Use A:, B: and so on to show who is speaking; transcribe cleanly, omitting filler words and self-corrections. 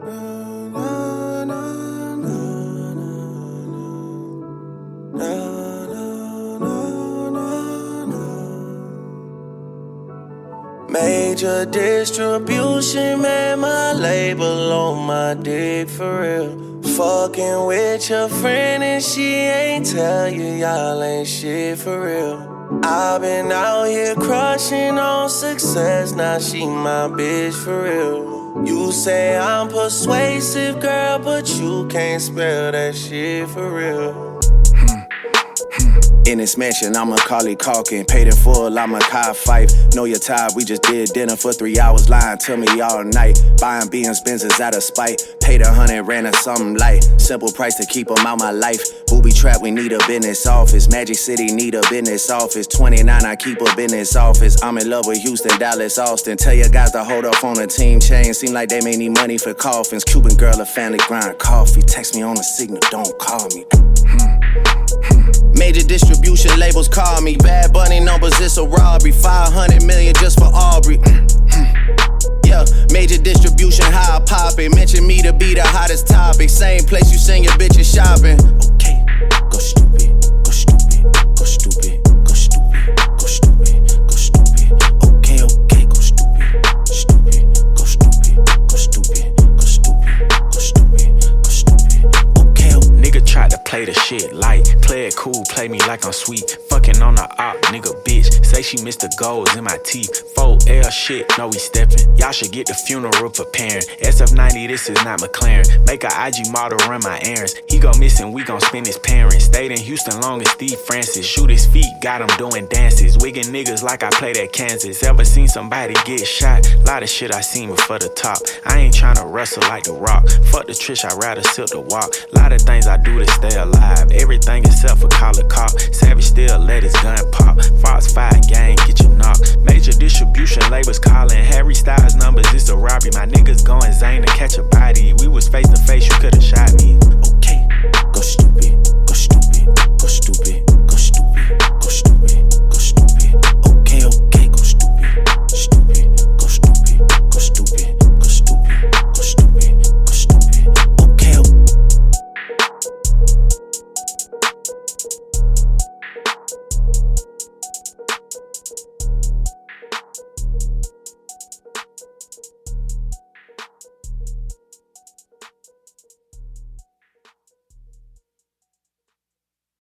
A: Major distribution, man, my label on my dick for real. Fucking with your friend and she ain't tell you y'all ain't shit for real. I've been out here crushing on success, now she my bitch for real. You say I'm persuasive, girl, but you can't spell that shit for real.
B: In this mansion, I'm Macaulay Culkin. Paid in full, I'm a Kai Fife. Know you're tired, we just did dinner for 3 hours. Lying to me all night. Buying BM's Benzes out of spite. Paid 100, ran a something light. Simple price to keep them out my life. Booby trap, we need a business office. Magic City need a business office. 29, I keep a business office. I'm in love with Houston, Dallas, Austin. Tell your guys to hold up on the team chain. Seem like they may need money for coffins. Cuban girl, a family grind coffee. Text me on the signal, don't call me. Major distribution labels call me. Bad Bunny numbers, it's a robbery. 500 million just for Aubrey. Yeah, major distribution, how I pop it. Mention me to be the hottest topic. Same place you send your bitches shopping. Okay, go stupid, go stupid, go stupid, go stupid, go stupid, go stupid. Okay, okay, go stupid, stupid, go stupid, go stupid, go stupid, go stupid, go stupid. Okay,
C: nigga tried to play the shit light. Play it cool, play me like I'm sweet. Fucking on the op, nigga bitch. Say she missed the goals in my teeth. 4L shit, no we steppin'. Y'all should get the funeral preparing. SF90, this is not McLaren. Make a IG model run my errands. He go missing, we gon' spend his parents. Stayed in Houston long as Steve Francis. Shoot his feet, got him doing dances. Wiggin' niggas like I played at Kansas. Ever seen somebody get shot? Lot of shit I seen before the top. I ain't tryna wrestle like The Rock. Fuck the Trish, I'd rather silk the walk. Lot of things I do to stay alive. Everything except for call a cop. Savage still let his gun pop. Fox 5 gang, get you knocked. Major distribution labels calling. Harry Styles numbers, it's a robbery. My niggas going Zane to catch a body. We was face to face, you could've shot me.
B: okay, go stupid.